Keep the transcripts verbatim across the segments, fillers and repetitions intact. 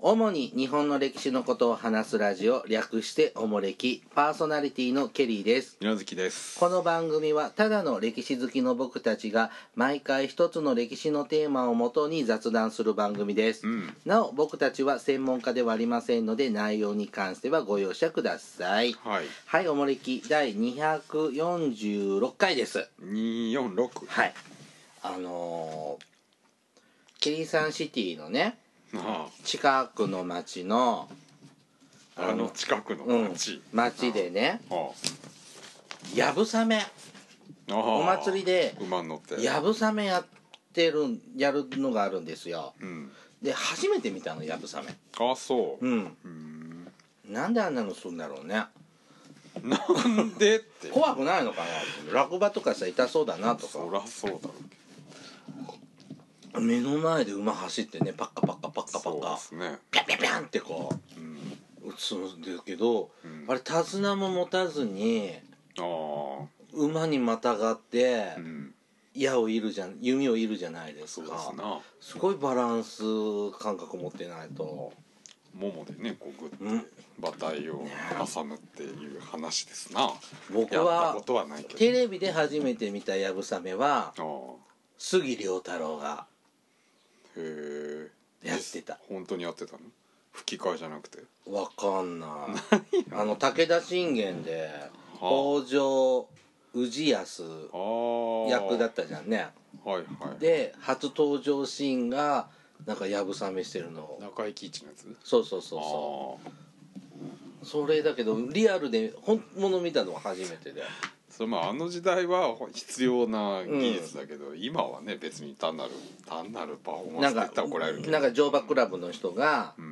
主に日本の歴史のことを話すラジオ、略しておもれき、パーソナリティのケリーです。 宮月です。 この番組はただの歴史好きの僕たちが毎回一つの歴史のテーマをもとに雑談する番組です、 うん、 なお僕たちは専門家ではありませんので内容に関してはご容赦ください。 はい、 はい、おもれきだいにひゃくよんじゅうろっかいです。 にひゃくよんじゅうろく。 はい、あのー、ケリーサンシティのねあ近くの町のあ、あの近くの町、 うん、町でね、 あやぶさめあお祭りで馬に乗ってやぶさめやってるやるのがあるんですよ、 うん、 で初めて見たのやぶさめ。 ああそううん、 うーんなんであんなのするんだろうね。 なんでって怖くないのかな。落馬とかさ痛そうだなとか。 そらそうだろうけ目の前で馬走ってねパッカパッカパッカパど、 ッカそうですね、 ピャンピャンピャンってこうん、 う打つんだけど、 うん、 あれ手綱も持たずにああ、 馬にまたがって、 うん、 矢を射るじゃん弓を射るじゃないですか。 そうですな、 すごいバランス感覚持ってないと。 ももでねこうグうんッて馬体を挟むっていう話ですな。 僕やったはことはないけど、 テレビで初めて見たやぶさめはああ、 杉良太郎がへえ、 やってた。 本当にやってたの？吹き替えじゃなくて？ わかんないあの武田信玄で北条氏康役だったじゃんね。 はいはい。 で初登場シーンがなんかやぶさめしてるの。 中井貴一のやつ？ そうそうそうそうそれだけどリアルで本物見たのは初めてで、 それまああの時代は必要な技術だけど、うん、今はね別に単なる単なるパフォーマンスって言ったら怒られるけど、 なんか乗馬クラブの人が、 うん、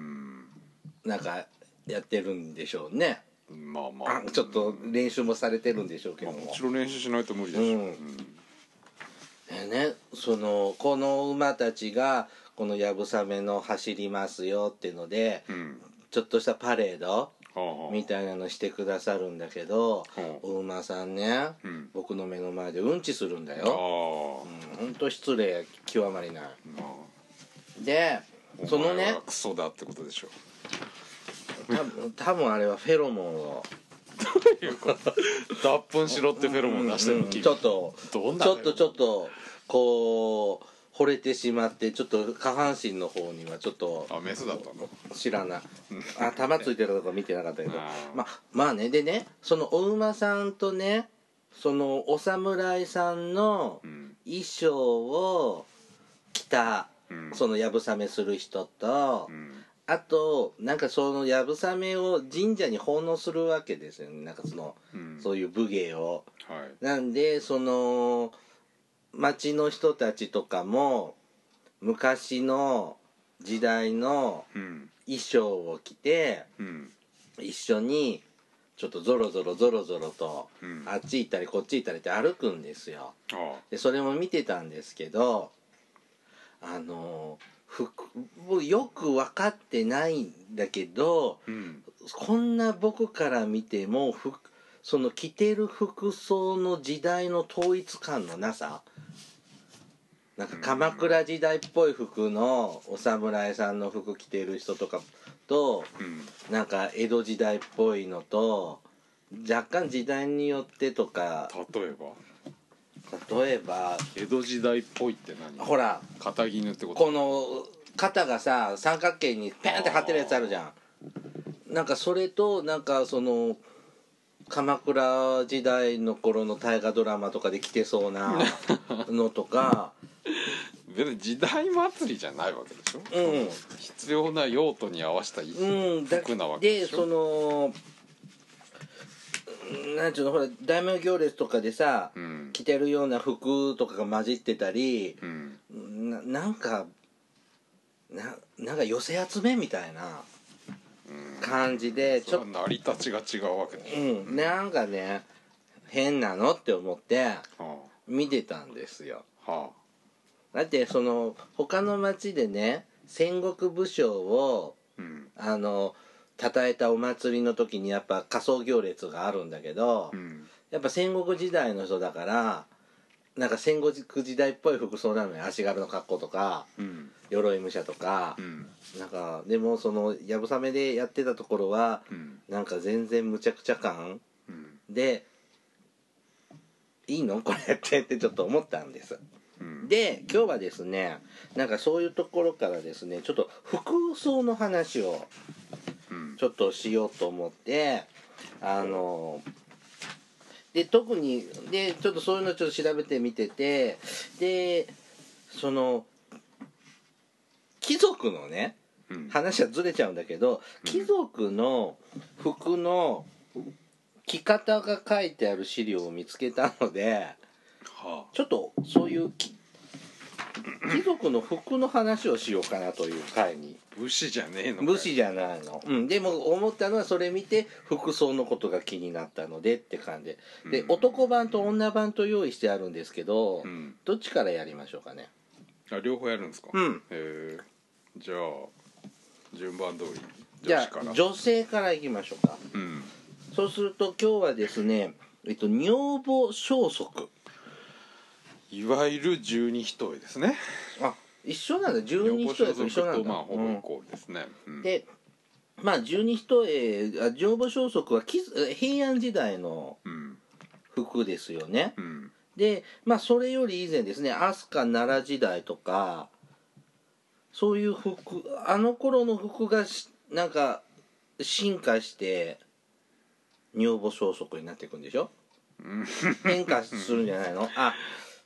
なんかやってるんでしょうね。 まあまあ、 あちょっと練習もされてるんでしょうけども、 まあ、もちろん練習しないと無理でしょう、 うんうん、 でね、そのこの馬たちがこのやぶさめの走りますよっていうので、 うん、 ちょっとしたパレードはあ、 みたいなのしてくださるんだけど、 はあ、 お馬さんね、うん、僕の目の前でうんちするんだよ。あ、うん、ほんと失礼極まりない、まあ、でそのねクソだってことでしょ。 多分多分あれはフェロモンをどういうこと脱粉しろってフェロモン出してるの、 うんうん、ちょっとどんなちょっとちょっとこう惚れてしまってちょっと下半身の方にはちょっとあメスだったの知らないあ玉ついてるとか見てなかったけどまあまあねでねそのお馬さんとねそのお侍さんの衣装を着た、うん、そのやぶさめする人と、うん、あとなんかそのやぶさめを神社に奉納するわけですよね。なんかその、うん、そういう武芸を、はい、なんでその町の人たちとかも昔の時代の衣装を着て、うん、一緒にちょっとゾロゾロゾロゾロと、うん、あっち行ったりこっち行ったりって歩くんですよ。でそれも見てたんですけどあのよく分かってないんだけど、うん、こんな僕から見てもその着てる服装の時代の統一感のなさ、なんか鎌倉時代っぽい服のお侍さんの服着てる人とかと、うん、なんか江戸時代っぽいのと若干時代によってとか。 例えば例えば江戸時代っぽいって何？ ほら肩絹ってこと？ この肩がさ三角形にペンって張ってるやつあるじゃん。なんかそれとなんかその鎌倉時代の頃の大河ドラマとかで着てそうなのとか別に時代祭りじゃないわけでしょ、うん、必要な用途に合わせた服なわけでしょ、 うん、でそのなんちゅうのほら大名行列とかでさ、うん、着てるような服とかが混じってたり、うん、な, なんかななんか寄せ集めみたいな感じで、 うん、ちょっと成り立ちが違うわけでしょ、 うん、なんかね変なのって思って見てたんですよ、はあ、だってその他の町でね戦国武将を、うん、あの称えたお祭りの時にやっぱ仮装行列があるんだけど、うん、やっぱ戦国時代の人だからなんか戦国時代っぽい服装なのよ。足軽の格好とか、うん、鎧武者とか、うん、なんかでもそのやぶさめでやってたところは、うん、なんか全然むちゃくちゃ感、うん、でいいのこれってってちょっと思ったんです、うん、で今日はですねなんかそういうところからですねちょっと服装の話をちょっとしようと思って、うん、あので特にでちょっとそういうのちょっと調べてみててでその貴族のね、うん、話はずれちゃうんだけど、うん、貴族の服の着方が書いてある資料を見つけたので、はあ、ちょっとそういう貴族の服の話をしようかなという回に。 武士じゃねえのかよ。 武士じゃないの、うん、でも思ったのはそれ見て服装のことが気になったのでって感じで、うん、男版と女版と用意してあるんですけど、うん、どっちからやりましょうかね。 あ、両方やるんですか。 うん。 へえ。じゃあ順番通りじゃあ女性からいきましょうか。うん。そうすると今日はですね、えっと女房装束、 いわゆる十二一重ですね。 あ、一緒なんだ。十二一重と一緒なんだ。 まあほぼイコールですね。 うん、で、まあ十二一重、女房装束は平安時代の服ですよね。うん、で、まあそれより以前ですね、飛鳥奈良時代とかそういう服、あの頃の服がなんか進化して女房装束になっていくんでしょ。変化するんじゃないの。あ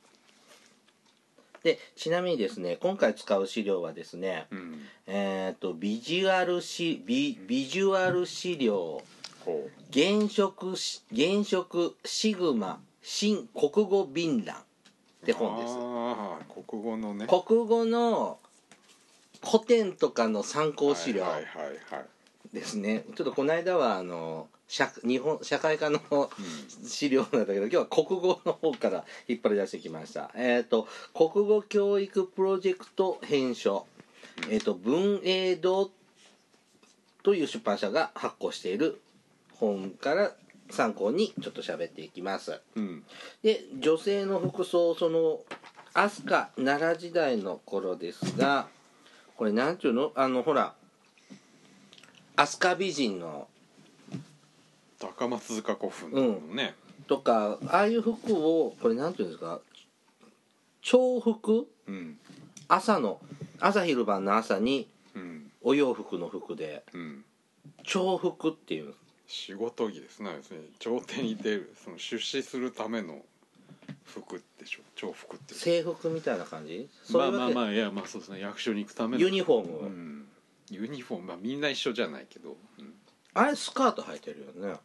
でちなみにですね今回使う資料はですね、うん、えっ、ー、とビジュアルシビビジュアル資料原色原色シグマ新国語便覧って本です。 ああ、国語のね。 国語の古典とかの参考資料ですね。ちょっとこの間はあの社日本社会科の資料なんだけど、今日は国語の方から引っ張り出してきました。えっ、ー、と国語教育プロジェクト編書、えっ、ー、と文英堂という出版社が発行している本から参考にちょっと喋っていきます。うん、で女性の服装、その飛鳥奈良時代の頃ですが、これなんていうの、あのほら飛鳥美人の高松塚古墳のね、 うん、とかああいう服をこれなんていうんですか、朝服、うん、朝の朝昼晩の朝にお洋服の服で、うん、朝服っていう仕事着ですね。朝廷に出るその出仕するための服でしょ。朝服って制服みたいな感じ。 まあまあまあいやまあそうですね、役所に行くためのユニフォーム、うん、 ユニフォーム、まあみんな一緒じゃないけど、うん、 あれスカート履いてるよね。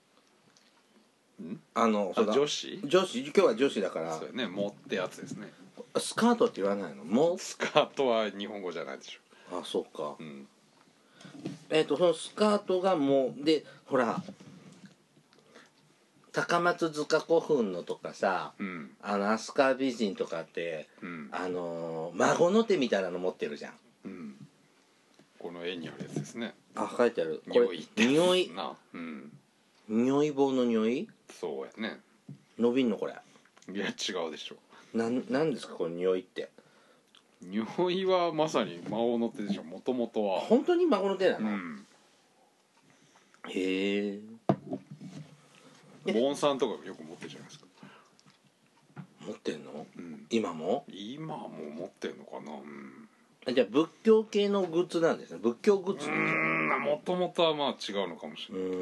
んあのあ女子女子今日は女子だから、 そうやね、もってやつですね。 スカートって言わないの？もスカートは日本語じゃないでしょ。あ、そうか、うん、えっ、ー、とそのスカートがもうでほら高松塚古墳のとかさ、うん、あの飛鳥美人とかって、うん、あの孫の手みたいなの持ってるじゃん、うん、 この絵にあるやつですね。 あ、書いてある。これ匂いな、うん、匂い棒の匂い。 そうやね。 伸びんのこれ。 いや違うでしょ。 なん、なんですかこの匂いって。 匂いはまさに孫の手でしょ。もともとは本当に孫の手なの、うん、へえ。 ボンさんとかよく持ってるじゃないですか。 持ってんの、うん、今も今も持ってんのかな、うん、 じゃあ仏教系のグッズなんですね。仏教グッズ。うーん、もともとはまあ違うのかもしれない。うん、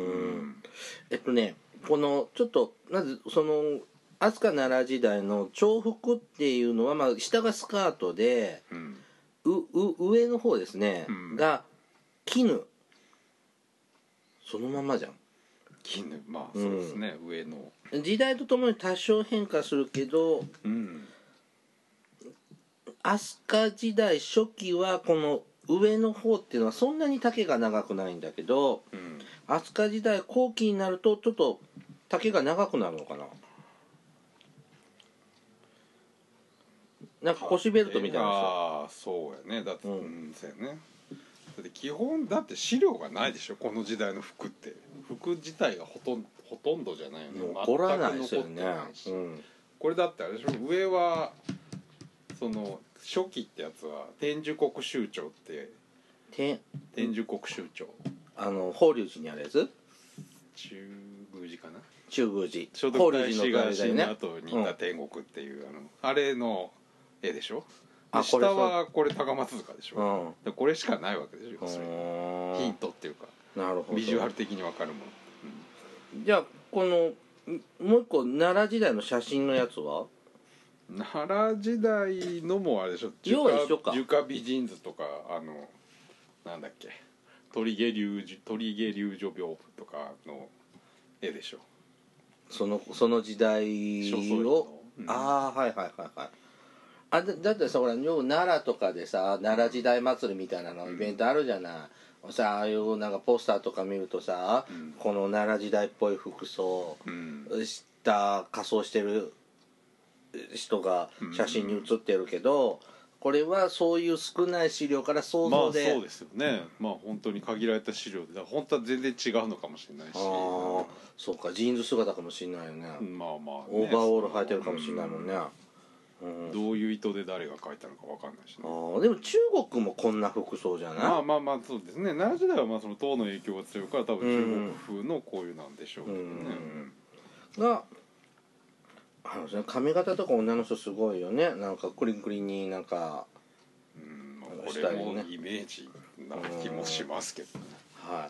えっとねこのちょっとまずその飛鳥奈良時代の朝服っていうのは、まあ、下がスカートで、うん、うう上の方ですね、うん、が絹、そのままじゃん。 絹、まあそうですね、うん、上の時代とともに多少変化するけど、うん、飛鳥時代初期はこの上の方っていうのはそんなに丈が長くないんだけど、うん、飛鳥時代後期になるとちょっと丈が長くなるのかな。なんか腰ベルトみたいなさ。 ああそうやね。だって、うん、うん、そうやね。だって基本だって資料がないでしょ、この時代の服って。服自体がほとんどほとんどじゃないよね。 残らないですよね。うん、 これだってあれでしょ、上はその初期ってやつは天寿国州長って天天寿国州長あの法隆寺にあるやつ、 中宮寺かな、 中宮寺聖徳太子が死んだ後にいた天国っていう、うん、あのあれの絵でしょ。で下はこれ高松塚でしょ、うん、でこれしかないわけでしょ、要するにヒントっていうか、 なるほど、 ビジュアル的に分かるもの、 うん、じゃあこのもう一個奈良時代の写真のやつは奈良時代のもあれでしょ、 要は一緒か、 樹下美人図とか、あのなんだっけ、鳥毛龍鳥毛龍女屏風とかの絵でしょ、 そのその時代を、うん、ああはいはいはいはい、あ だ, だってさほら奈良とかでさ奈良時代祭りみたいなのイベントあるじゃない、うん、さああいうなんかポスターとか見るとさ、うん、この奈良時代っぽい服装した仮装してる人が写真に写ってるけど、うん、これはそういう少ない資料から想像で、 まあそうですよね、まあ本当に限られた資料で、だから本当は全然違うのかもしれないし、ああそうか、ジーンズ姿かもしれないよね、 まあまあ、ね、 オーバーオール履いてるかもしれないもんね、 うん、どういう意図で誰が書いたのか分かんないし、ね、 あでも中国もこんな服装じゃない、 まあまあまあそうですね、奈良時代はまあその唐の影響が強いから多分中国風のこういうなんでしょうけどね、 うん、があの髪型とか女の人すごいよね、なんかクリンクリンになんか、 うん、これもイメージな気もしますけどね、 はい、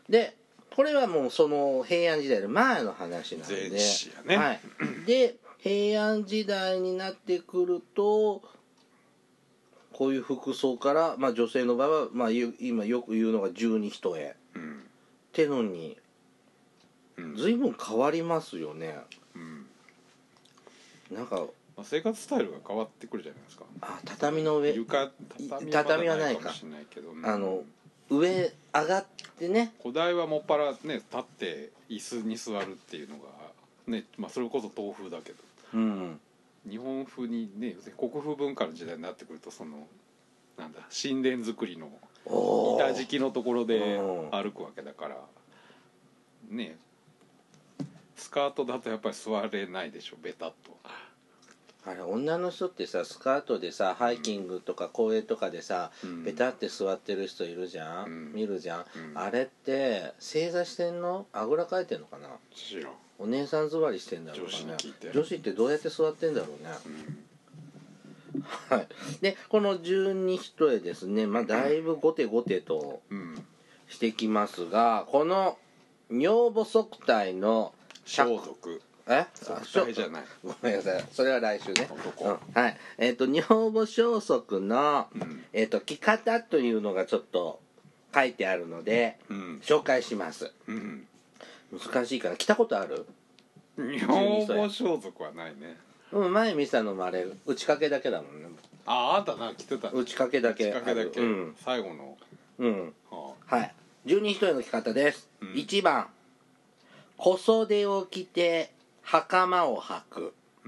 でこれはもうその平安時代の前の話なんで、 前史やね、 はい、で平安時代になってくるとこういう服装から、まあ、女性の場合は、まあ、今よく言うのが十二単、うん、ってのに随分変わりますよね、うん、なんか生活スタイルが変わってくるじゃないですか。 あ畳の上床畳は畳はないかもしれないけど、 うん、あの上上がってね、 古代はもっぱらね立って椅子に座るっていうのがね、まあ、それこそ東風だけど、うん、日本風にね国風文化の時代になってくるとそのなんだ神殿作りの板敷きのところで歩くわけだからね、スカートだとやっぱり座れないでしょ、ベタっと。 あれ女の人ってさスカートでさハイキングとか公園とかでさ、うん、ベタって座ってる人いるじゃん、うん、見るじゃん、うん、あれって正座してんの、あぐらかいてんのかな、 知らん、 お姉さん座りしてんだろうかね、女子に聞いて、女子ってどうやって座ってんだろうね、うん、はい。でこの十二単ですね、まあだいぶゴテゴテとしてきますが、この女房足体の装束、 え足体じゃない、 ごめんなさい、それは来週ね、うん、はいえっ、ー、と女房装束の、うん、えっ、ー、と着方というのがちょっと書いてあるので、うん、紹介します、うん、難しいから着たことある？ 女房装束はないね。 うん、前見たのもあれ打ち掛けだけだもんね。 ああ、あんたな着てた、ね、 打ち掛けだけ、 打ち掛けだけ、うん、最後の、 うん、はあ、はい十二単の着方です、うん、いちばん小袖を着て袴を履く、うん、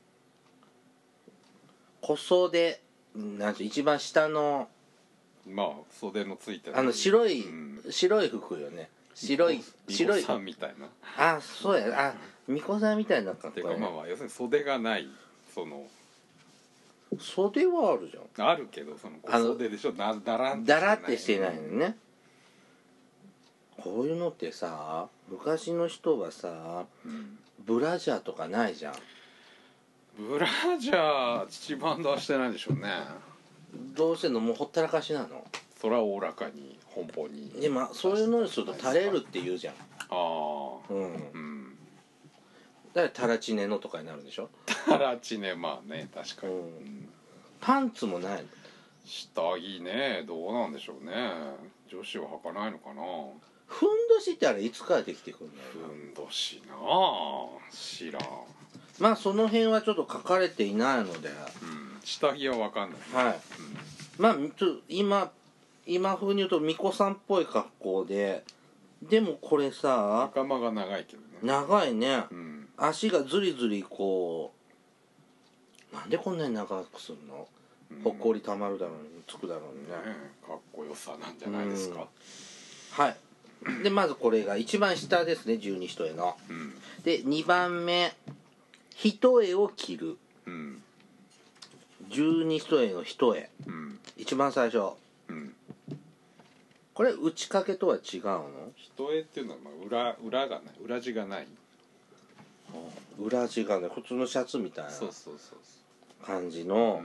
小袖なんて一番下のまあ袖のついてるあの白い、うん、白い服よね、白い白い巫女さんみたいな、 あそうや、あ巫女さんみたいな格好、ね、 てかまあまあ要するに袖がない、その袖はあるじゃん、 あるけどその小袖でしょ、だだらんだらってしてないのね、うん、こういうのってさ昔の人はさ、うん、ブラジャーとかないじゃん。 ブラジャー父バンドはしてないでしょうね。 どうせのもうほったらかしなの。 それはおおらかに奔放にでもそういうのにすると垂れるって言うじゃん。ああうん、 うんだからタラチネのとかになるでしょ。 タラチネまあね確かに、うん、 パンツもないの。 下着ねどうなんでしょうね。女子は履かないのかな。 ふんどしってあれいつからできてくるんだよな。 ふんどしなあ知らん。 まあその辺はちょっと書かれていないので、うん、 下着は分かんない、ね、 はい、うん、まあちょ今今風に言うと巫女さんっぽい格好で、でもこれさ袴が長いけどね。 長いね、うん、足がずりずりこうなんでこんなに長くするの、うん、ほっこりたまるだろうにつくだろうにね、ねかっこよさなんじゃないですか、 うん、はいでまずこれが一番下ですね十二単の、うん、でにばんめ一重を着る、 うん、 十二一重の一重、うん、一番最初、うん、これ打ち掛けとは違うの？ 一重っていうのはまあ 裏, 裏がない裏地がない、 裏地がね普通のシャツみたいな感じの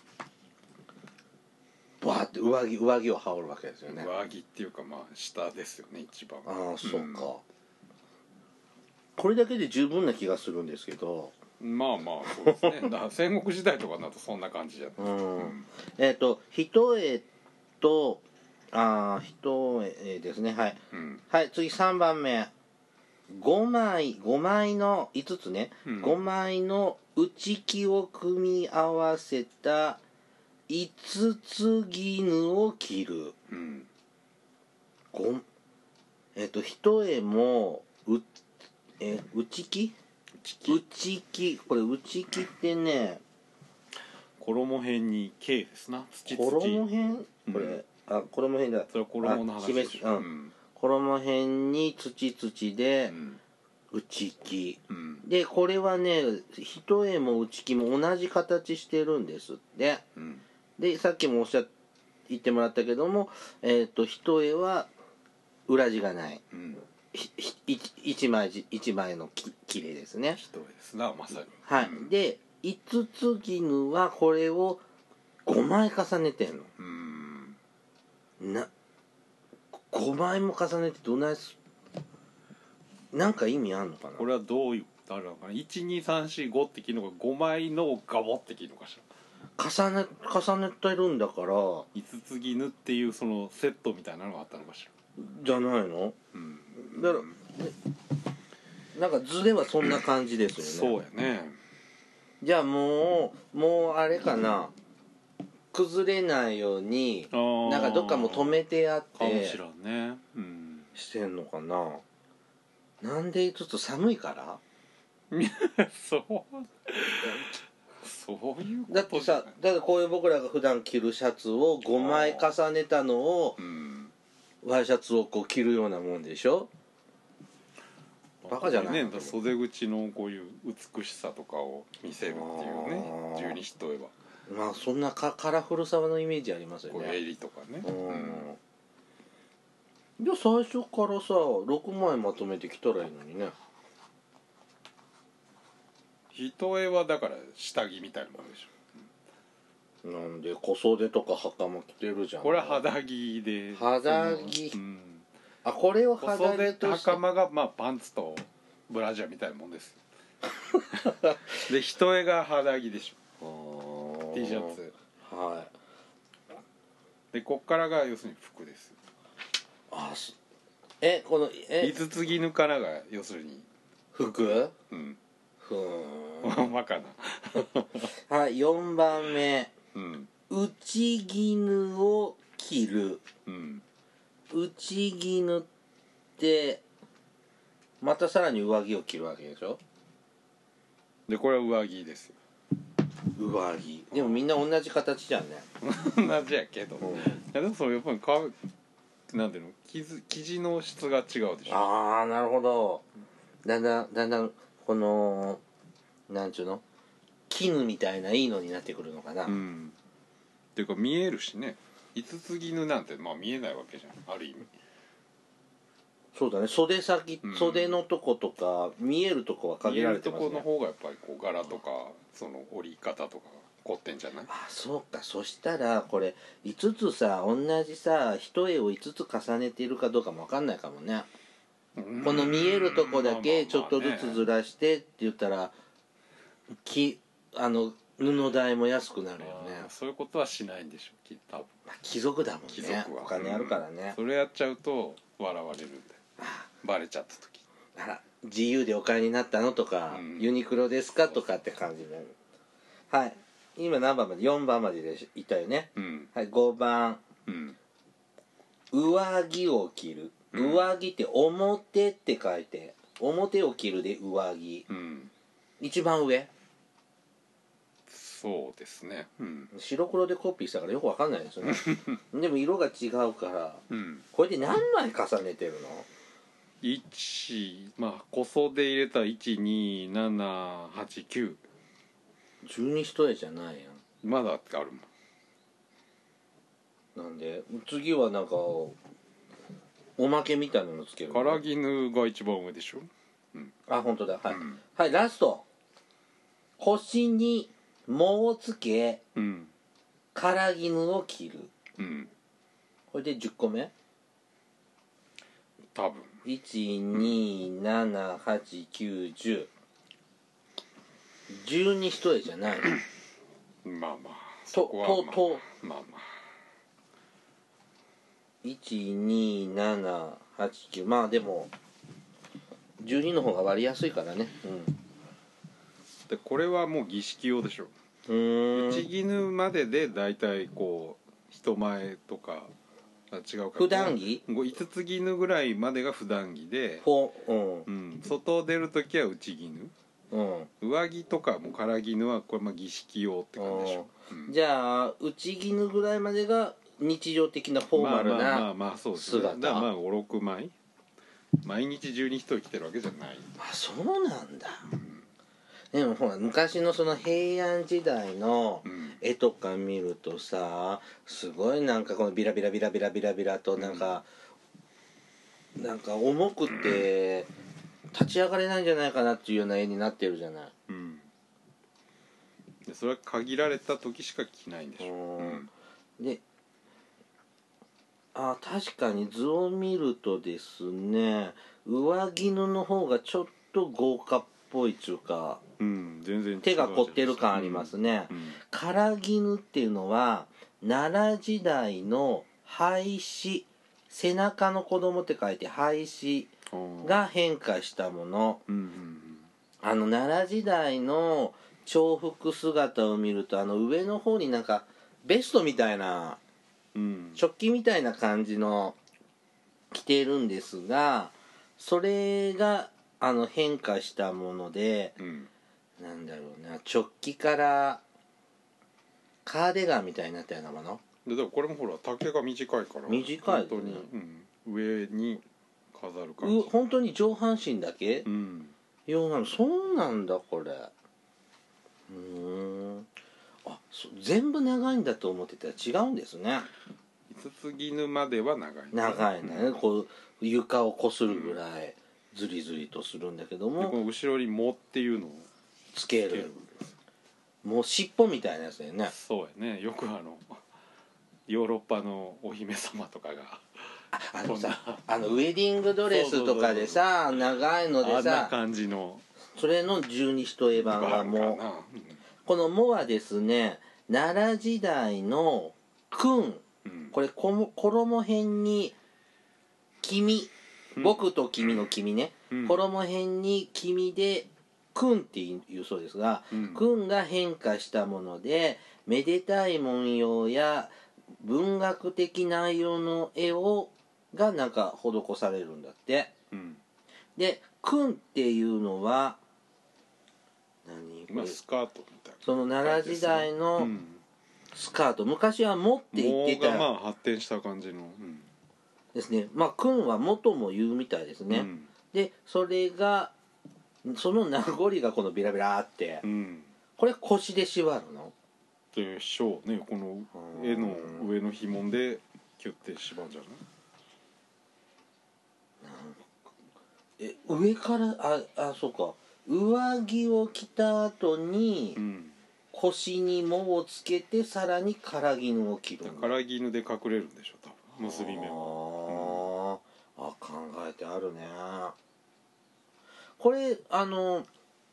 バーって上着上着を羽織るわけですよね。 上着っていうかまあ下ですよね一番。 ああそうか、うん、これだけで十分な気がするんですけど、 まあまあそうですねだ戦国時代とかになるとそんな感じじゃない、うんうん、えっ、ー、と一重とああ一重ですねはい、うん、はい次さんばんめごまいごまいのいつつね、うん、ごまいの内木を組み合わせた五つ絹を着る、うん、ごえっ、ー、と一重もうえ内木内木これ内木ってね衣辺に毛ですな土衣辺これ、うん、あ衣辺だそれは衣の話でしょ、うんうん、 衣辺に土土で、うん内木、うん、でこれはね一重も内木も同じ形してるんですって、うん、でさっきもおっしゃっ言ってもらったけども、えー、と一重は裏地がない、うん、一枚一枚のききれいですね。 一重ですなまさに。 はい、うん、で五つ絹はこれをごまい重ねてんの。うんなごまいも重ねてどないすなんか意味あんのかな。 これはどういうあれなのかな。いちにさんしごって切るのがごまいのガボって切るのかしら。重ね重ねてるんだから五つ絹っていうそのセットみたいなのがあったのかしら。 じゃないの、うん、だからなんか図ではそんな感じですよね。そうやね。 じゃあもうもうあれかな崩れないようになんかどっかも止めてあってかもしらんね、 うん、してんのかな。なんでちょっと寒いからそうそういうことだってさだからこういう僕らが普段着るシャツをごまい重ねたのを、うん、ワイシャツをこう着るようなもんでしょ。バカじゃないね。袖口のこういう美しさとかを見せるっていうね十二一重はまあそんなかカラフルさのイメージありますよね。 こう襟とかね。うんじゃあ最初からさろくまいまとめてきたらいいのにね。 一重はだから下着みたいなもんでしょ。なんで小袖とか袴着てるじゃん。 これは肌着で肌着、うん、あこれを肌着として。 小袖袴がまあパンツとブラジャーみたいなもんですで一重が肌着でしょ。 T シャツはいでこっからが要するに服です。 あえこのえ五つ絹からが要するに服。うんふーんほんまかなはいよんばんめ、うん、内絹を着る、うん、内絹ってまたさらに上着を着るわけでしょ。 でこれは上着ですよ。 上着でもみんな同じ形じゃんね同じやけど、うん、いやでもそれやっぱりかなんていうの生地、生地の質が違うでしょ。 ああなるほど。だんだんだんだんこのなんちゅうの絹みたいないいのになってくるのかな。うんっていうか見えるしね。五つ絹なんてまあ見えないわけじゃんある意味。 そうだね袖先、うん、袖のとことか見えるとこは限られてますね。 見えるとこの方がやっぱりこう柄とかその折り方とか凝ってんじゃない。 あそうか。そしたらこれいつつさ同じさ一重をいつつ重ねているかどうかも分かんないかもね。この見えるとこだけちょっとずつずらしてって言ったらきあの布代も安くなるよね。 そういうことはしないんでしょうきっと。多分貴族だもんね。貴族はお金あるからね、 うん、それやっちゃうと笑われるんでバレちゃった時あら自由でお買いになったのとか、うん、ユニクロですかとかって感じになる。はい今何番までよんばんまででいったよね、うん、はいごばん、うん、上着を着る、うん、上着って表って書いて表を着るで上着、うん、一番上そうですね、うん、 白黒でコピーしたからよくわかんないですよねでも色が違うから、うん、これで何枚重ねてるの。 いちまあ小袖入れたらいちにななはちきゅう十二一重じゃないやんまだあるもん。なんで次はなんかおまけみたいなのつける唐絹が一番上でしょ、 うん、あ本当だはい、 うん、 はいラスト腰に藻をつけ、うん、唐絹を着る、うん、これでじゅっこめ多分いちにななはちきゅうじゅうじゅうに一重じゃないまあまあとととまあまあいちにななはちきゅうまあでもじゅうにの方が割りやすいからね、うん、 でこれはもう儀式用でしょ。 うーん内絹まででだいたいこう人前とかあ違うか普段着いつつ絹ぐらいまでが普段着で、 うんうん、外出るときは内絹、うん、上着とかも唐絹はこれまあ儀式用って感じでしょ、 うん、じゃあ内絹ぐらいまでが日常的なフォーマルな姿、まあまあまあそうですね、だからまあごろくまい毎日中に一人着てるわけじゃない。 あそうなんだ、うん、でもほら昔のその平安時代の絵とか見るとさすごいなんかこのビラビラビラビラビラビラとなんか、うん、なんか重くて立ち上がれないんじゃないかなっていうような絵になってるじゃない、うん、 でそれは限られた時しか着ないんでしょ、うん、 であ確かに図を見るとですね上絹の方がちょっと豪華っぽいっちゅうか、 うん、全然違う手が凝ってる感ありますね、うんうん、唐絹っていうのは奈良時代の廃止背中の子供って書いて廃止が変化したもの、うんうんうん、あの奈良時代の重複姿を見るとあの上の方になんかベストみたいなうん、食器みたいな感じの着てるんですがそれがあの変化したもので、うん、なんだろうな直帰からカーディガンみたいになったようなものででもこれもほら丈が短いから短いですね、 本当に、うん、上に飾る感じ本当に上半身だけ、うん、ようなのそうなんだこれうーんあ全部長いんだと思ってたら違うんですね。 いつつ絹までは長い、ね、 長いんだね、うん、こう床をこするぐらいズリズリとするんだけども、 でこの後ろに「藻」っていうのをつけるもう尻尾みたいなやつだよね。 そうやねよくあのヨーロッパのお姫様とかがああのさあのウェディングドレスとかでさ長いのでさあんな感じのそれの十二一重版がもう、うん、この「藻」はですね奈良時代の訓、うん、これこ衣辺に君、うん、僕と君の君ね、うん、衣辺に君で訓っていうそうですが、うん、訓が変化したものでめでたい文様や文学的内容の絵をがなんか施されるんだって、うん、で訓っていうのは何これ、 まあ、スカートみたいなその奈良時代のスカート、うん、昔は「も」って言ってたもがまあ発展した感じの、うん、 ですねまあ訓は「も」とも言うみたいですね、うん、でそれがその名残がこのビラビラって、うん、これ腰で縛るのでしょうねこの絵の上の紐でキュッて縛るんじゃないえ上からああそうか上着を着た後に、うん、腰に藻をつけてさらに唐絹を着る唐絹で隠れるんでしょ多分結び目はあ、うん、あ考えてあるねこれあの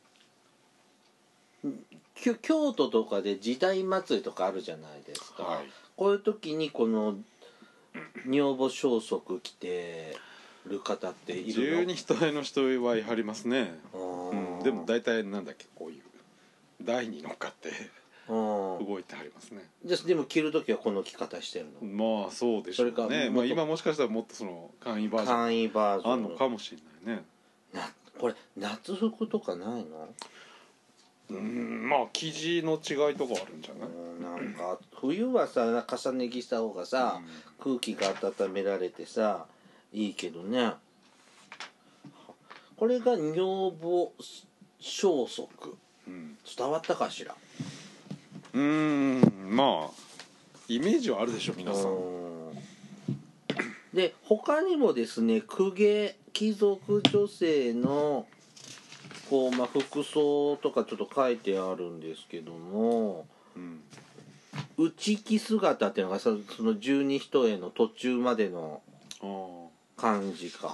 京都とかで時代祭りとかあるじゃないですか、はい、こういう時にこの女房装束着てる方っているの十二一重の人はやはりますね、うん、でも大体なんだっけこういう台に乗っかって動いてはりますね。 じゃあでも着る時はこの着方してるのまあそうでしょうね。まあ、今もしかしたらもっとその簡易バージョン簡易バージョンあんのかもしれないね。 なこれ夏服とかないの？ うんまあ生地の違いとかあるんじゃない？ なんか冬はさ重ね着した方がさ、うん、空気が温められてさいいけどねこれが女房消息、 うん、 伝わったかしら。 うーん、まあイメージはあるでしょ皆さん。 で他にもですね、公家貴族女性のこう、まあ、服装とかちょっと書いてあるんですけども、うん、内着姿っていうのがその十二人への途中までの感じか。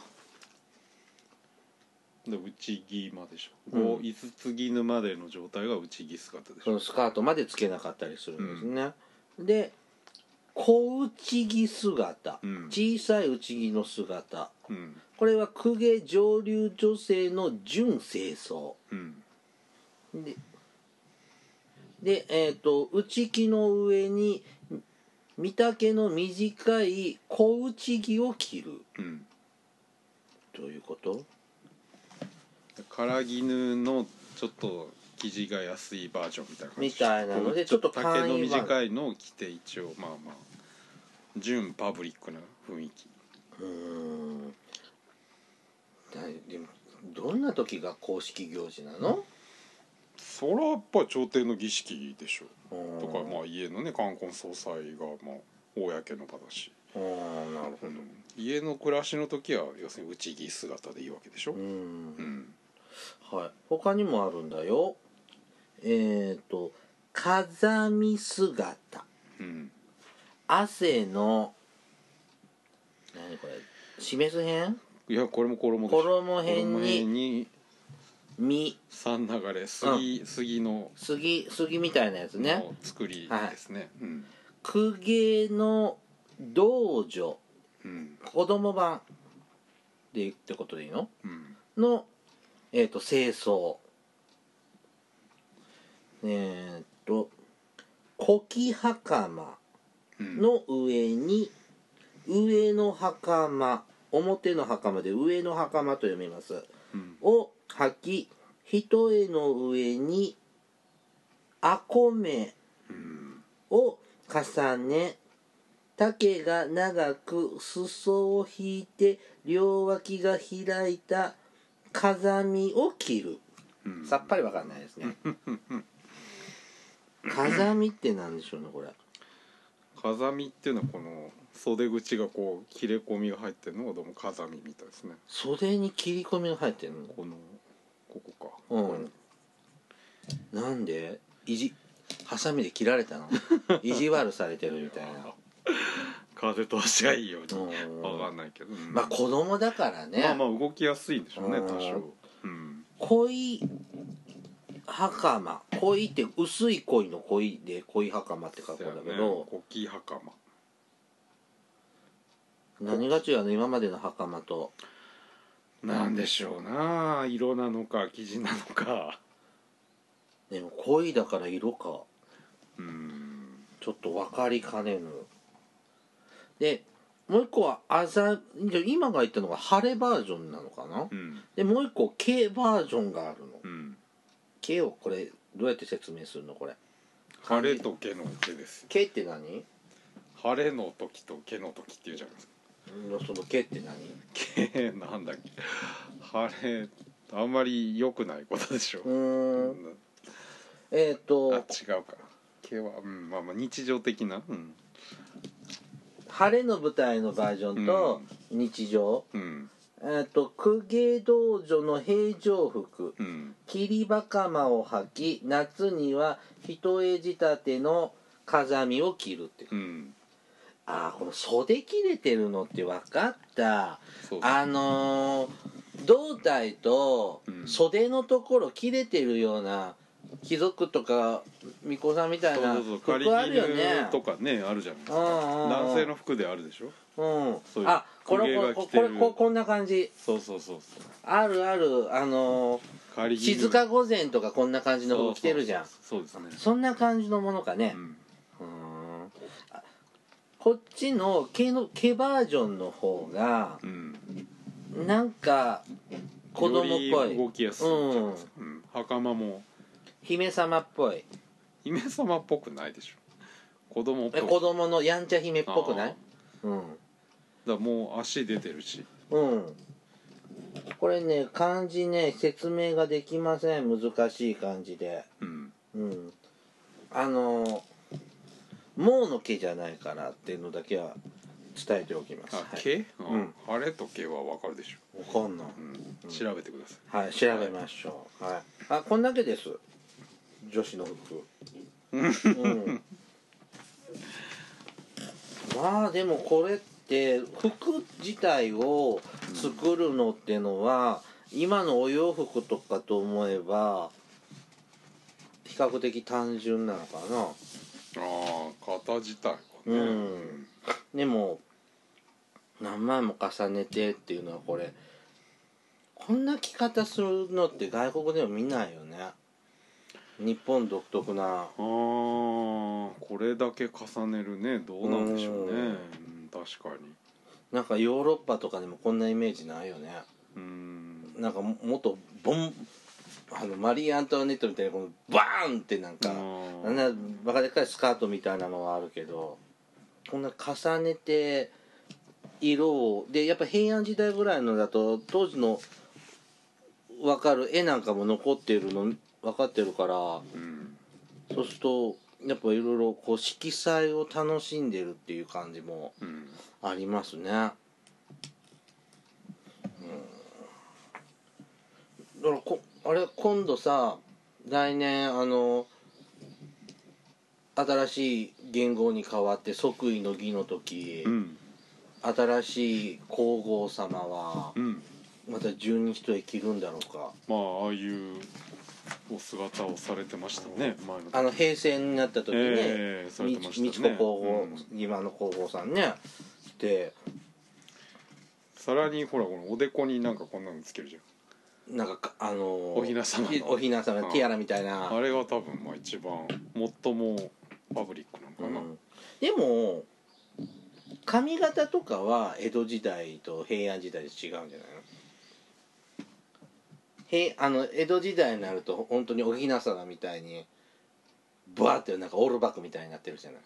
で内着までしょ、うん、五つ絹までの状態が内着姿でしょ。 そのスカートまでつけなかったりするんですね、うん、で小内着姿、うん、小さい内着の姿、うん、これは公家上流女性の純清装、うん、で, で、えーと、内着の上に身丈の短い小内着を着る、うん、どういうこと？ 唐絹のちょっと生地が安いバージョンみたいな感じみたいなのでちょっと丈の短いのを着て一応まあまあ純パブリックな雰囲気。うーんだでもどんな時が公式行事なの？ それはやっぱり朝廷の儀式でしょ。とかまあ家のね冠婚葬祭がまあ公の場だし。ああなるほど、うん、家の暮らしの時は要するに内着姿でいいわけでしょ。うん、うんはい、他にもあるんだよ。えっ、ー、と風見姿、うん、汗の何これ示す辺？ いやこれも衣でしょ。 衣辺に実三流れ杉、うん、杉の杉杉みたいなやつねの作りですね、はい、うん、 公家の道女、うん、子供版でってことでいいの、うん、のえっ、ー、と清掃えっ、ー、と古希袴の上に、うん、上の袴表の袴で上の袴と読みます、うん、を履き一重の上にあこめを重ね丈が長く裾を引いて両脇が開いた風見を着る、うん、さっぱりわかんないですね風見って何でしょうねこれ。 風見っていうのはこの袖口がこう切れ込みが入ってるのがどうも風見みたいですね。 袖に切り込みが入ってるの？ このここか。 うん。なんでいじハサミで切られたの？意地悪されてるみたいな。 風通しがいいようにわかんないけど、うん、 まあ子供だからね。 まあまあ動きやすいんでしょうね多少。うん。 恋袴、恋って薄い恋の恋で恋袴って書くんだけど、 古希袴何が違うの今までの袴と。 なんでしょうな、色なのか生地なのか。 でも恋だから色か、うーんちょっと分かりかねぬ。でもう一個はあざ今が言ったのが晴れバージョンなのかな、うん、でもう一個毛バージョンがあるの、うん、毛をこれどうやって説明するのこれ。 晴れと毛の毛です。 毛って何？ 晴れの時と毛の時っていうじゃないですか。 その毛って何？ 毛なんだっけ。晴れあんまり良くないことでしょ。うーんえっ、ー、とあ違うか。毛は、うん、まあまあ日常的な、うん、 晴れの舞台のバージョンと日常、うん、えっ、ー、と公家道女の平常服、うん、霧袴を履き夏には一重仕立ての風見を着るっていう、うん、ああこの袖切れてるのって分かった。あのー、胴体と袖のところ切れてるような貴族とか巫女さんみたいな服あるよね。 とかねあるじゃないですか。男性の服であるでしょ。うん。 そういうあこれこれこれここんな感じ。 そうそうそうそう。 あるあるあのー、静御前とかこんな感じの服着てるじゃん。 そうですね。 そんな感じのものかね。うん。うんこっちの毛の毛バージョンの方が、うん、なんか子供っぽい。 動きやすい、うんうん、袴も姫様っぽい。 姫様っぽくないでしょ。子供っぽい。 子供のやんちゃ姫っぽくない？うん。だからもう足出てるし。 うん。 これね漢字ね説明ができません。難しい漢字で、 うんうん、あの毛の毛じゃないからっていうのだけは伝えておきます。 あ、 はい、 毛、 うん、 あれと毛はわかるでしょ。 わかんない、 うん、調べてください。はい、調べましょう。はい、あ、こんだけです。女子の服。うん、まあでもこれって服自体を作るのってのは、うん、今のお洋服とかと思えば比較的単純なのかな。 ああ、型自体はね、 うん、でも何枚も重ねてっていうのはこれこんな着方するのって外国でも見ないよね。日本独特な。ああ、 これだけ重ねるね。どうなんでしょうね。うん、確かに。 なんかヨーロッパとかでもこんなイメージないよね。 うん、なんかもっとボンあのマリー・アントワネットみたいなこのバーンってなんかあんなバカでかいスカートみたいなのはあるけど、こんな重ねて色をでやっぱ平安時代ぐらいのだと当時の分かる絵なんかも残ってるの分かってるから、うん、そうするとやっぱいろいろこう色彩を楽しんでるっていう感じもありますね。うん、だからこあれ今度さ来年あの新しい元号に変わって即位の儀の時、うん、新しい皇后様は、うん、また十二人着るんだろうか。 まあああいうお姿をされてましたね、前のあの平成になった時に、 えー、ね、 美智子皇后、うん、今の皇后さんねでさらにほらこのおでこになんかこんなのつけるじゃん。 なんかあのー、 おひな様のおひな様のティアラみたいな、 あれが多分まあ一番最もパブリックなのかな、うん、 でも髪型とかは江戸時代と平安時代で違うんじゃないの。へあの江戸時代になると本当におひな様みたいにバーってなんかオールバックみたいになってるじゃない、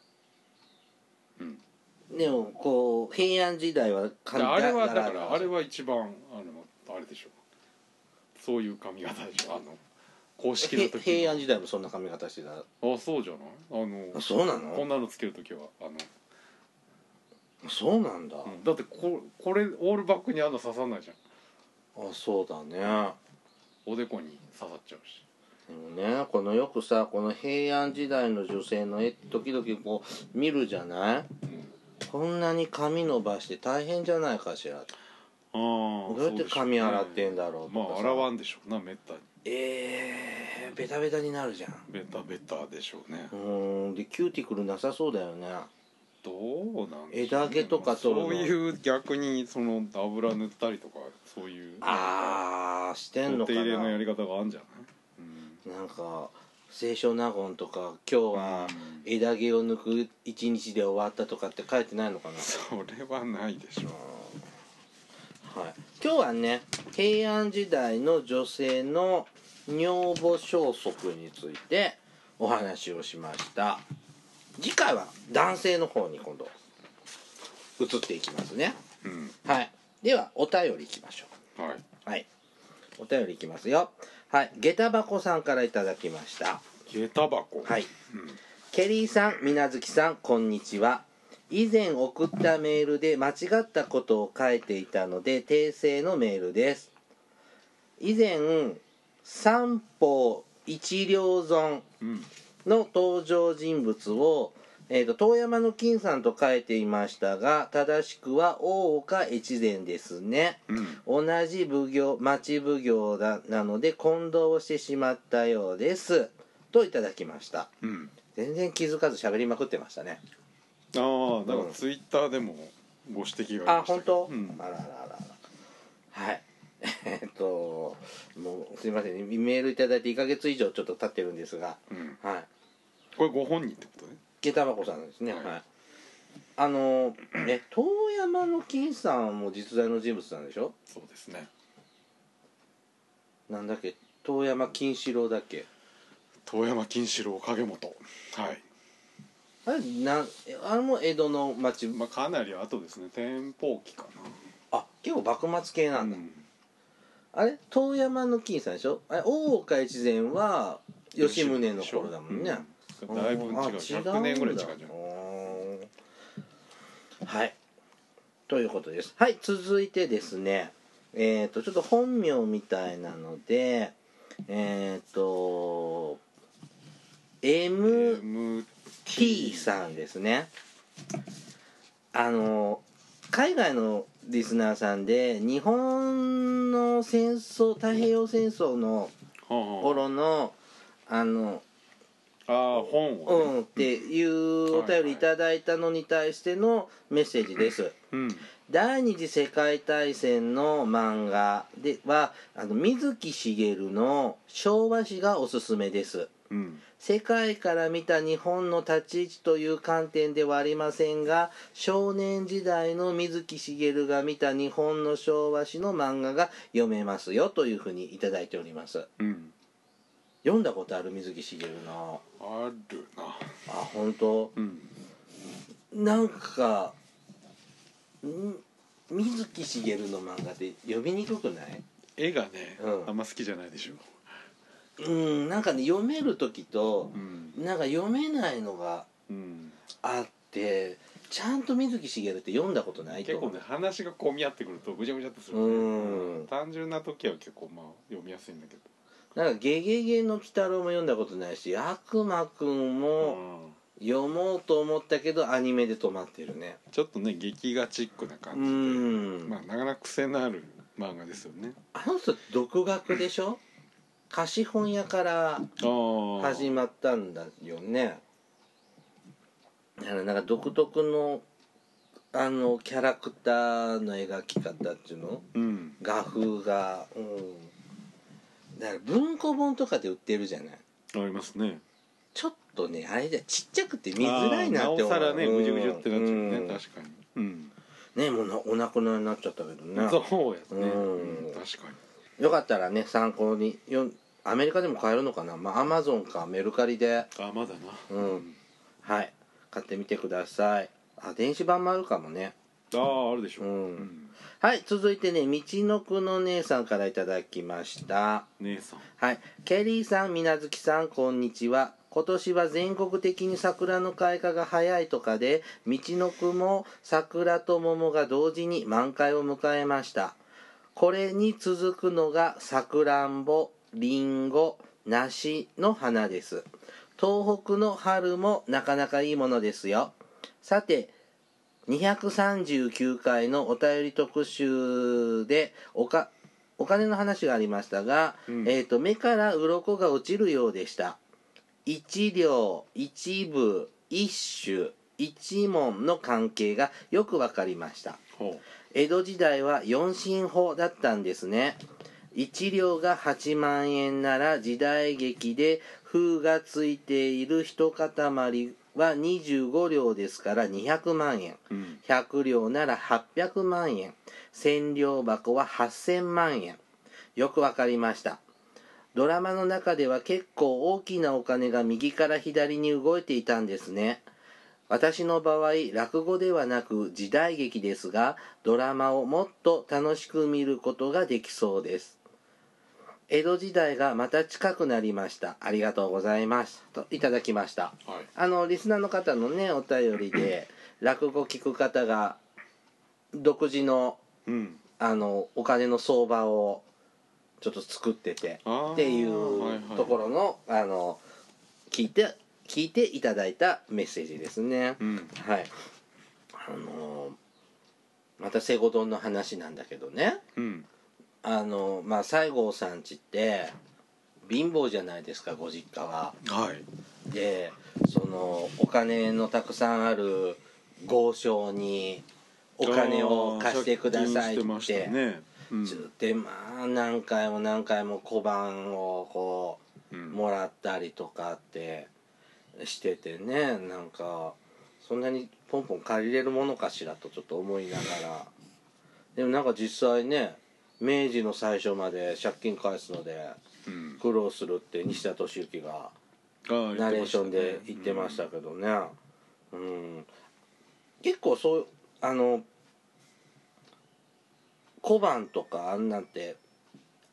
うん、でもこう平安時代は髪型あれはだからあれは一番あのあれでしょ、そういう髪型でしょ、あの公式の時の平安時代もそんな髪型してた。 あ、そうじゃない、あのあ、そうなの。 こんなのつける時はあのそうなんだ、 うん、だってここれオールバックにあんな刺さんないじゃん。あ、そうだね、 おでこに刺さっちゃうし。 でもね、このよくさこの平安時代の女性の絵時々こう見るじゃない、うん、こんなに髪伸ばして大変じゃないかしら。ああ、どうやって髪洗ってんだろうとかさ、 まあ洗わんでしょうな、めったに。 えー、ベタベタになるじゃん。 ベタベタでしょうね。 うん、でキューティクルなさそうだよね。 どうなんでしょうね、枝毛とか取るの、 そういう逆にその油塗ったりとかそういうああしてんのかな、 お手入れのやり方があるんじゃない、 うん、なんか清少納言とか今日は枝毛を抜く一日で終わったとかって書いてないのかな。 それはないでしょう、はい、今日はね平安時代の女性の女房消息についてお話をしました。次回は男性の方に今度移っていきますね、うん、はい。ではお便りいきましょう。はい、はい、お便りいきますよ。はい、下駄箱さんからいただきました。 下駄箱、 はい、うん、ケリーさん、みなずきさん、こんにちは。以前送ったメールで間違ったことを書いていたので訂正のメールです。以前三方一両損の登場人物を、えーと、遠山の金さんと書いていましたが正しくは大岡越前ですね、うん、同じ奉行町奉行だなので混同してしまったようですといただきました、うん、全然気づかず喋りまくってましたね。 ああ、だからツイッターでもご指摘がありましたけど、 あ、本当、うん、あらららら、はいえっともうすいません、ね、メールいただいていっかげつ以上ちょっと経ってるんですが、うん、はい、 これご本人ってことね。 下駄箱さんですね、はい、はい、あのえ遠山の金さんも実在の人物なんでしょ。 そうですね。 なんだっけ、遠山金四郎だっけ。 遠山金四郎影本、はい、 あれなあれも江戸の町、 まあ、かなり後ですね。天保期かな。 あ、結構幕末系なんだ、うん、 あれ遠山の金さんでしょ。あれ大岡越前は吉宗の頃だもんね、 うん、だいぶ違うひゃくねんぐらい違うじゃん。 はいということです。はい続いてですねえっ、ー、とちょっと本名みたいなのでえっ、ー、と エムティー さんですね。あの海外のリスナーさんで日本の戦争太平洋戦争の頃のあのあ本を、ね、 うんっていうお便りいただいたのに対してのメッセージです、うん、第二次世界大戦の漫画ではあの水木しげるの昭和史がおすすめです、うん、世界から見た日本の立ち位置という観点ではありませんが少年時代の水木しげるが見た日本の昭和史の漫画が読めますよというふうにいただいております、うん、読んだことある水木しげるのあるなあ本当、うん、なんか水木しげるの漫画って読みにくくない？ 絵がね、うん、あんま好きじゃないでしょ。 うんなんかね読める時と、うん、なんか読めないのがあって、うん、ちゃんと水木しげるって読んだことないと結構ね話が込み合ってくるとぐちゃぐちゃってするね、うん、単純な時は結構まあ読みやすいんだけどなんかゲゲゲの鬼太郎も読んだことないし悪魔くんも読もうと思ったけどアニメで止まってるね。 ちょっとね劇画チックな感じでうんまあなかなか癖のある漫画ですよね。 あの人独学でしょ貸本屋から始まったんだよね。なんか独特のあのキャラクターの描き方っていうの、うん、画風が、うん、だから文庫本とかで売ってるじゃない。 ありますね。 ちょっとねあれじゃちっちゃくて見づらいなって思う。 なおさらねぐじゅぐじゅってなっちゃうね、うん、確かに、うん、 ねもうなお亡くなりになっちゃったけどね。 そうやね、うん、確かによかったらね参考によアメリカでも買えるのかな、まあアマゾンかメルカリであまだな、 うん、うん、はい買ってみてください。あ電子版もあるかもね。 あああるでしょう、うんうん、はい続いてねみちのくの姉さんからいただきました。 姉さんはいケリーさんみなずきさんこんにちは。今年は全国的に桜の開花が早いとかでみちのくも桜と桃が同時に満開を迎えました。これに続くのがさくらんぼ、りんご、梨の花です。東北の春もなかなかいいものですよ。さてにひゃくさんじゅうきゅうかいのお便り特集でおかお金の話がありましたが、うん、えーと、目から鱗が落ちるようでした。一両、一部、一種、一文の関係がよくわかりました。江戸時代は四進法だったんですね。一両がはちまんえんなら時代劇で封がついている一塊はにじゅうご両ですからにひゃくまんえん、うん、ひゃく両ならはっぴゃくまんえん、千両箱ははっせんまんえん。よくわかりました。ドラマの中では結構大きなお金が右から左に動いていたんですね。私の場合落語ではなく時代劇ですがドラマをもっと楽しく見ることができそうです。江戸時代がまた近くなりました。ありがとうございますといただきました、はい、あのリスナーの方のねお便りで落語聞く方が独自の、うん、あのお金の相場をちょっと作っててっていうところの、はいはい、あの聞いて聞いていただいたメッセージですね、うん、はいあのー、また西郷丼の話なんだけどね、うん、あのまあ西郷さんちって貧乏じゃないですかご実家は、はい、でそのお金のたくさんある豪商にお金を貸してくださいって言ってね、うん、でまあ何回も何回も小判をこう、うん、もらったりとかってしててねなんかそんなにポンポン借りれるものかしらとちょっと思いながらでもなんか実際ね明治の最初まで借金返すので苦労するって西田敏行がナレーションで言ってましたけどね、うん、結構そうあの小判とかあんなんて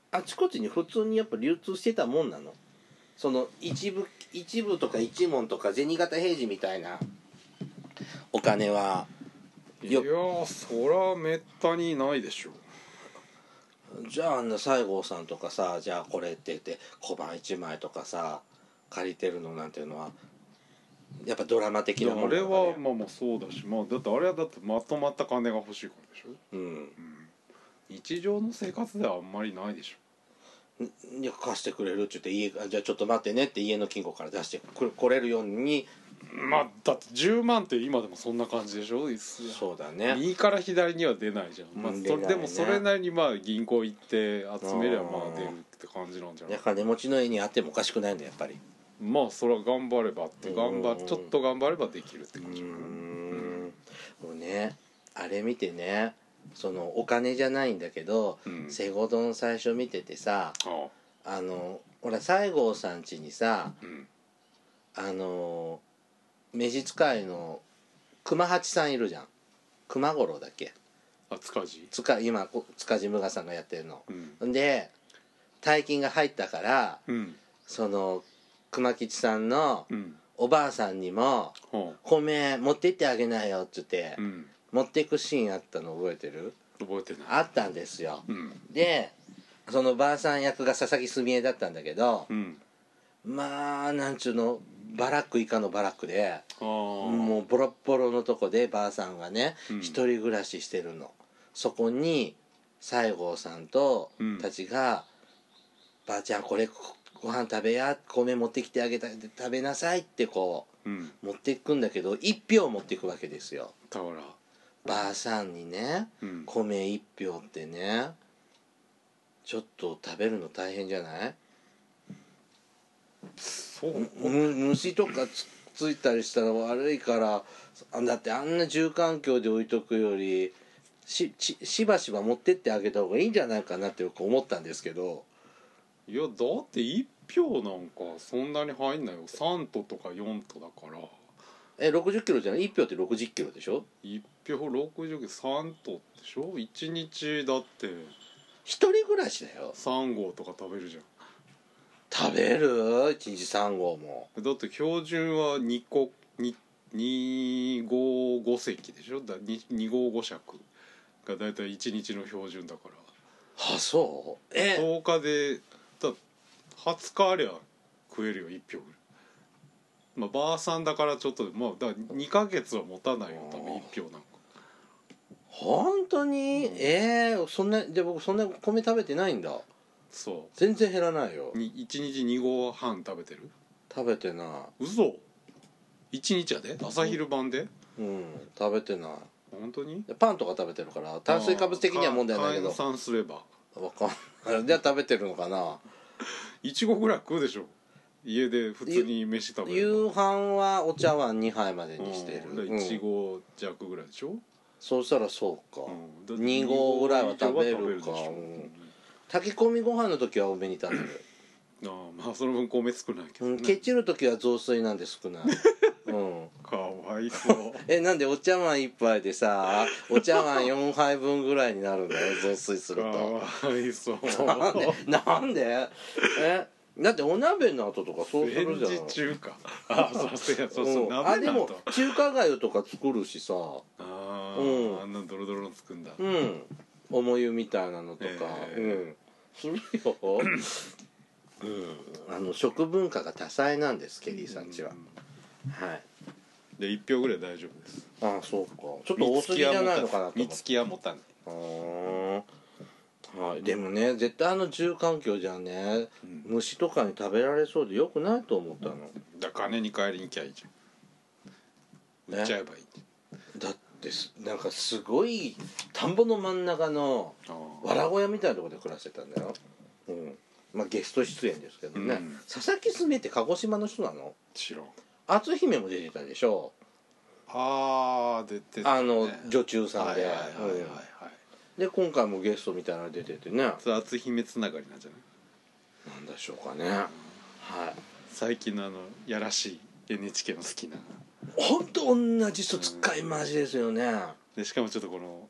あちこちに普通にやっぱ流通してたもんなの？その一部一部とか一文とか銭形平次みたいなお金はいやそらめったにないでしょ。 じゃああんな西郷さんとかさ、じゃあこれって言って小判いちまいとかさ借りてるのなんていうのはやっぱドラマ的なものなのかね。あれはまあままあそうだし、まあだってあれはだってまとまった金が欲しいからでしょ。 うん、 うん、日常の生活ではあんまりないでしょ。 いや貸してくれるって言って家じゃあちょっと待ってねって家の金庫から出してく来れるように。 まあだってじゅうまんって今でもそんな感じでしょ。 そうだね。 右から左には出ないじゃん、まあ、それ、 ね、 でもそれなりにまあ銀行行って集めりゃまあ出るって感じなんじゃない。 金持ちの家にあってもおかしくないんだやっぱり。 まあそれは頑張ればって頑張ちょっと頑張ればできるって感じ。うーん、 もうねあれ見てね、そのお金じゃないんだけど、うん、セゴドン最初見ててさ、あ, あのほら西郷さん家にさ、うん、あの召使いの熊八さんいるじゃん。熊五郎だっけ。 あ塚地塚今塚地無我さんがやってるの、うん、で大金が入ったから、うん、その熊吉さんのおばあさんにも、うん、米持って行ってあげなよって言って、うん、持っていくシーンあったの覚えてる？ 覚えてない。 あったんですよ、うん、でそのばあさん役が佐々木すみれだったんだけど、うん、まあなんちゅうのバラック以下のバラックでもうボロッボロのとこでばあさんがね、うん、一人暮らししてるの。そこに西郷さんとたちが、うん、ばあちゃんこれご飯食べや、米持ってきてあげた食べなさいってこう、うん、持っていくんだけど一票持っていくわけですよ。 だからばあさんにね、うん、米一票ってねちょっと食べるの大変じゃない？そう虫とか つ, ついたりしたら悪いから、だってあんな住環境で置いとくより し, し, しばしば持ってってあげた方がいいんじゃないかなってよく思ったんですけど。 いやだっていち票なんかそんなに入んないよ。さんととかよんとだから。 えろくじゅっキロじゃない？いち票ってろくじゅっキロでしょ。 いち票ろくじゅっキロさんとでしょ。いちにちだって一人暮らしだよ。 さん合とか食べるじゃん。 食べる？いちにちさん合も。 だって標準はにこに合ご席でしょ。だ 2, に合ご酌がだいたいいちにちの標準だから。 あ、そう。えとおかでだはつかありゃ食えるよいち票ぐらい。まあばあさんだからちょっとまあだにかげつは持たないよ多分いち票なんか。 本当に、うん、えー、そんなで僕そんな米食べてないんだ。 そう全然減らないよ。 いちにちに合半食べてる？ 食べてない。 嘘？いちにちやで？朝昼晩で？ うん食べてない。 本当に？ パンとか食べてるから炭水化物的には問題ないけど。 換算すればわかんない。じゃあ食べてるのかな。 いち合ぐらい食うでしょ家で普通に飯食べる。 夕飯はお茶碗にはいまでにしてる。 いち合弱ぐらいでしょ。 そうしたらそうか、うん、に合ぐらいは食べるか。炊き込みご飯の時は多めに食べる。 ああまあその分米少ないけどね、 うん、ケチる時は雑炊なんで少ない。うん、 かわいそう。 えなんでお茶碗一杯でさお茶碗よんはいぶんぐらいになるんだよ雑炊すると。 かわいそう。 なんでなんでえだってお鍋の後とかそうするじゃん。 レンジ中華。あそうそうそうそう、うん、 あでも中華粥とか作るしさ。 ああ、うん、あんなドロドロの作るんだ。 うん重湯みたいなのとか、えー、うんするよ。うん、あの食文化が多彩なんですケリーさんちは、うん、はいでいち票ぐらい大丈夫です。 ああそうかちょっと多すぎじゃないのかなと思って。 三月は持たない。 ああ、はい、でもね絶対あの住環境じゃね、うん、虫とかに食べられそうでよくないと思ったの。 だから金に帰りに行きゃいいじゃん。売っちゃえばいい、 ね、だってなんかすごい田んぼの真ん中のわら小屋みたいなところで暮らしてたんだよ。うんまあゲスト出演ですけどね、うん、佐々木すみれって鹿児島の人なの？ 知らん。篤姫も出てたでしょ。 ああ出てた、ね、 あの女中さんで、はいはいはいはい、 うん、 で今回もゲストみたいなの出ててね。 それ篤姫つながりなんじゃない？ なんでしょうかね、うん、はい。 最近のあのやらしい エヌエイチケー の好きなほんと同じ人使い回しですよね、 うん、でしかもちょっとこの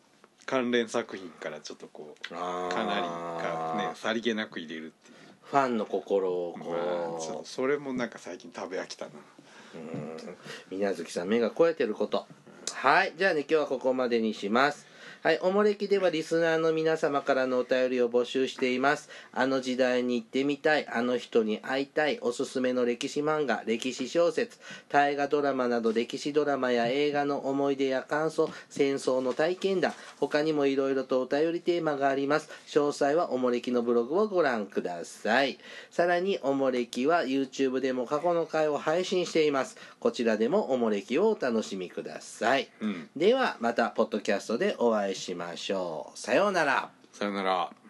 関連作品からちょっとこうかなりか、ね、さりげなく入れるっていうファンの心をこう、まあ、ちょっとそれもなんか最近食べ飽きたな。 うん水無月さん目が肥えてること、はいじゃあね今日はここまでにします。はい、おもれきではリスナーの皆様からのお便りを募集しています。あの時代に行ってみたい、あの人に会いたい、おすすめの歴史漫画、歴史小説、大河ドラマなど歴史ドラマや映画の思い出や感想、戦争の体験談、他にもいろいろとお便りテーマがあります。詳細はおもれきのブログをご覧ください。さらにおもれきは YouTube でも過去の回を配信しています。こちらでもおもれきをお楽しみください。うん、ではまたポッドキャストでお会いしましょう。さようなら。 さようなら。